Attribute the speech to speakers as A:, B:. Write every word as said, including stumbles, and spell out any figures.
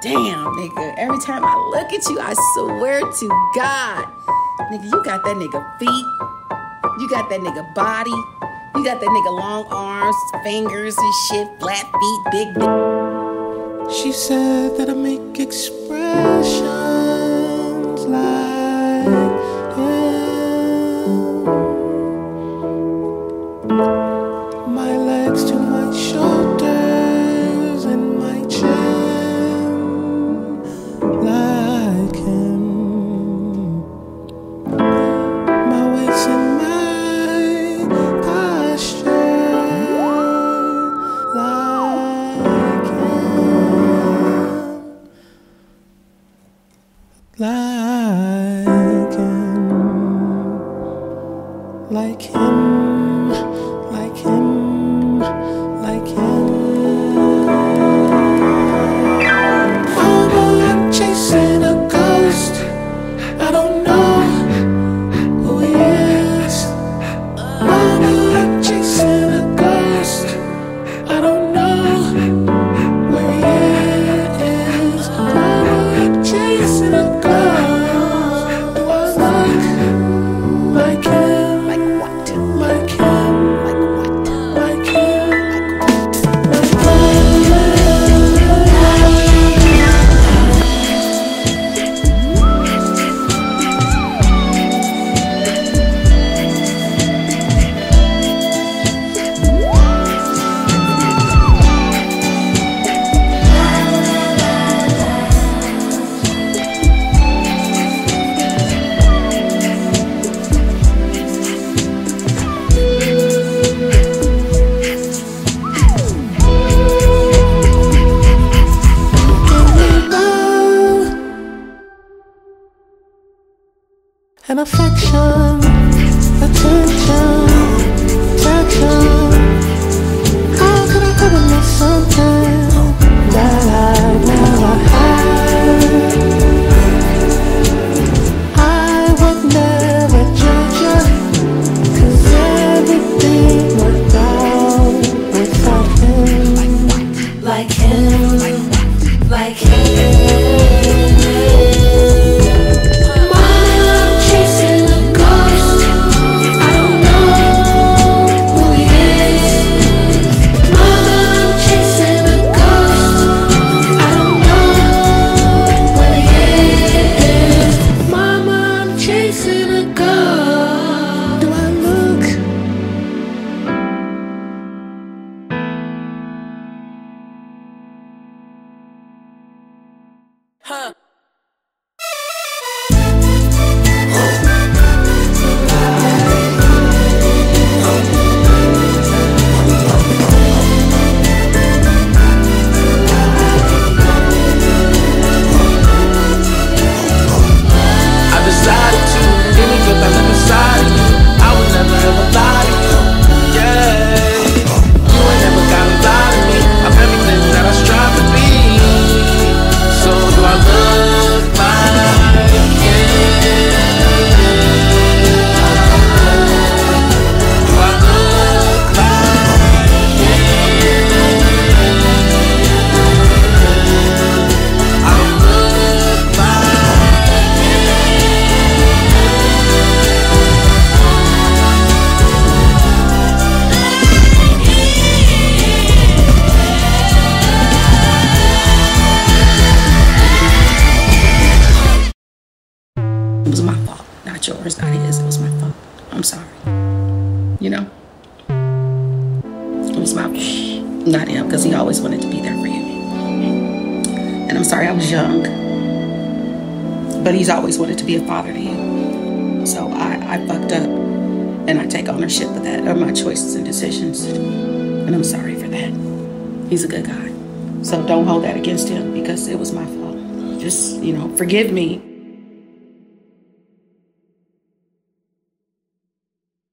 A: damn, nigga. Every time I look at you, I swear to God, nigga, you got that nigga feet. You got that nigga body. You got that nigga long arms, fingers and shit, flat feet, big dick.
B: She said that I make expressions like him. My legs to my shoulders and my chin like him. My waist and my posture like like him, like him, like him, like him. Mama, I'm chasing a ghost. I don't know who he is. Mama, I'm chasing a ghost. I don't know where he is. Mama, I'm chasing a ghost. Do I look like him?
A: Like what?
B: Like him?
A: Like what?
B: Like him?
A: Like what?
B: And affection, attention, attention. How could I ever miss something that I never had? I would never judge you, 'cause everything worked out without him.
C: Like him, like him. Mom, chasing a ghost. I don't know who he is. Mom, chasing a ghost. I don't know where he is. Mama, I'm chasing a ghost.
B: Do I look?
A: Huh.
D: I decided to, any good I live inside of you. I would never ever lie to you, yeah. You ain't never gotta lie to me. I'm everything that I strive to be. So do I look like him? Do I look like him? I don't look like
A: It was my fault, not yours, not his. It was my fault. I'm sorry. You know? It was my fault, not him, because he always wanted to be there for you. And I'm sorry I was young, but he's always wanted to be a father to you. So I, I fucked up, and I take ownership of that, of my choices and decisions. And I'm sorry for that. He's a good guy. So don't hold that against him, because it was my fault. Just, you know, forgive me